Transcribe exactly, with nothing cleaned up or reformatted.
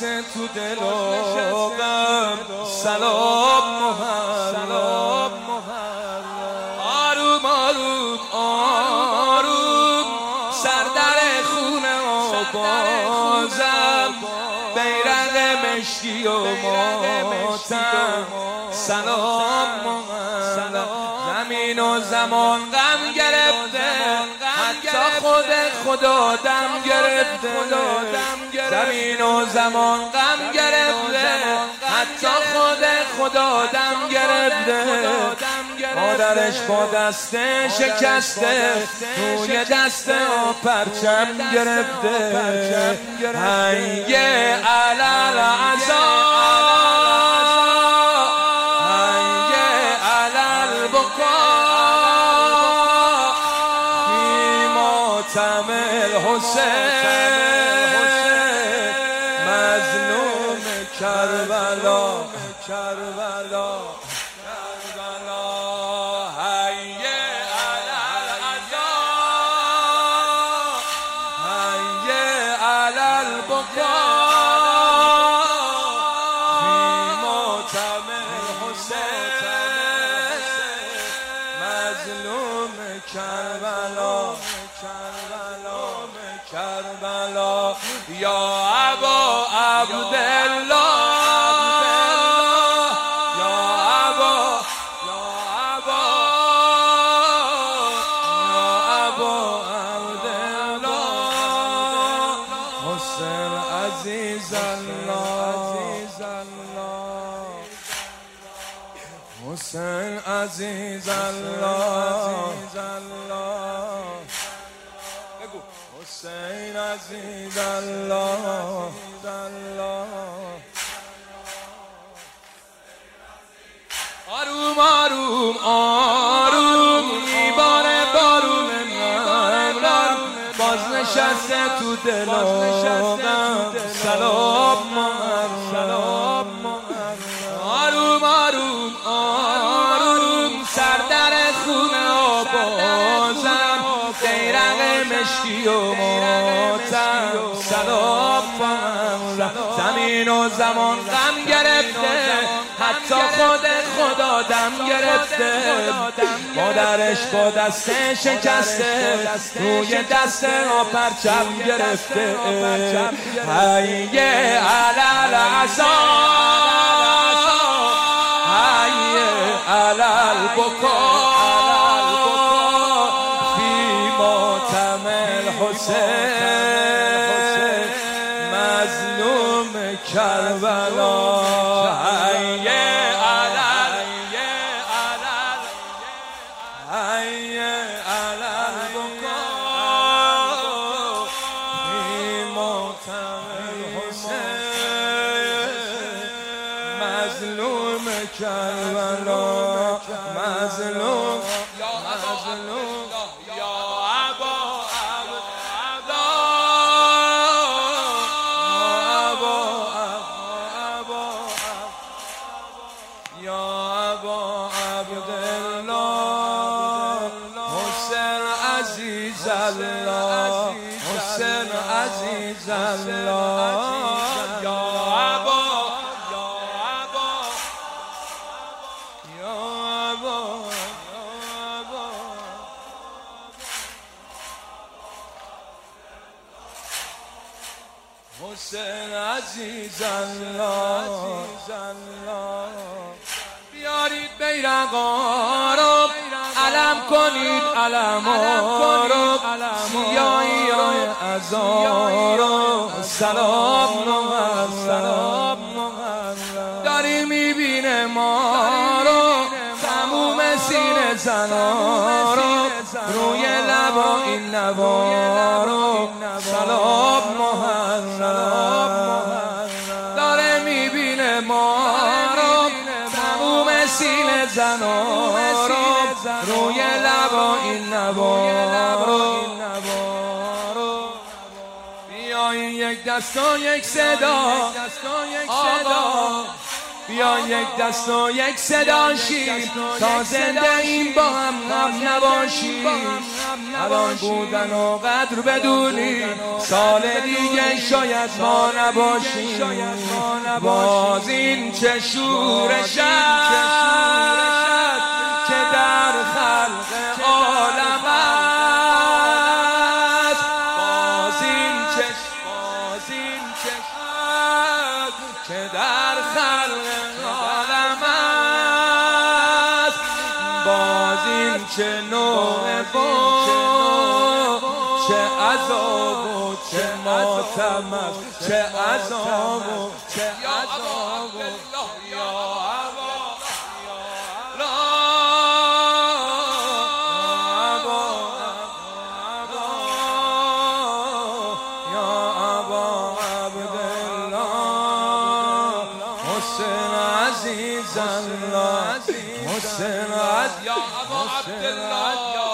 نشسته تو دل و غم سلام محرم آروم آروم آروم سر در خونه و بازم بیرق مشکی و ماتم سلام محرم زمین و زمان غم گرفته حتی خود خدا دم گرفته زمین و زمان غم گرفته حتی خود خدا دم گرفته مادرش با دسته شکسته توی دسته و پرچم گرفته هنگ علل عزا هنگ علل بکا فی ماتم الحسین مظلوم کربلا کربلا مظلوم کربلا کربلا کربلا یا ابا عبدالله یا ابا یا ابا یا ابا عبدالله حسین عزیز الله حسین عزیز الله حسین عزیز الله آروم آروم آروم میباره بارون من باز نشسته تو دلم سلام محرم آروم آروم آروم سر در خونه و بازم بیرق مشکی و ماتم سلام محرم زمین و زمان غم گرفته حتی خود خدا دم گرفته مادرش با دسته شکسته توی دسته و پرچم گرفته هنگ علل عزا علل بکا فی ماتم الحسین مظلوم کربلا هی علل هی علل بکا فی ماتم الحسین مظلوم کربلا مظلوم مظلوم یا ابا عبدالله یا ابا عبدالله حسین عزیز الله حسین عزیز الله یا ابا حسین عزیز الله بیارید بیرقا رو علم کنید علما رو سیاهی های عزا رو سلام محرم داری میبینه ما رو تموم سینه زنا رو روی لبا این نوا رو سلام محرم داره میبینه ما رو تموم سینه زنا رو روی لبا این نوا رو بیاین یک دست و یک صدا آقا بیا یک دست و یک صدا شیم تا زنده این با هم نباشیم الان بودن و قدر بدونی سال دیگه شاید ما نباشیم. باز این چه شورش است که در خلق عالم است. باز این چه باز این چه که در خلق عالم است. باز این چه نوع چه عذاب و چه ماتم است. چه عذاب و چه عذاب یا عبا یا عبا عبدالله حسین عزیز الله حسین عزیز یا عبا عبدالله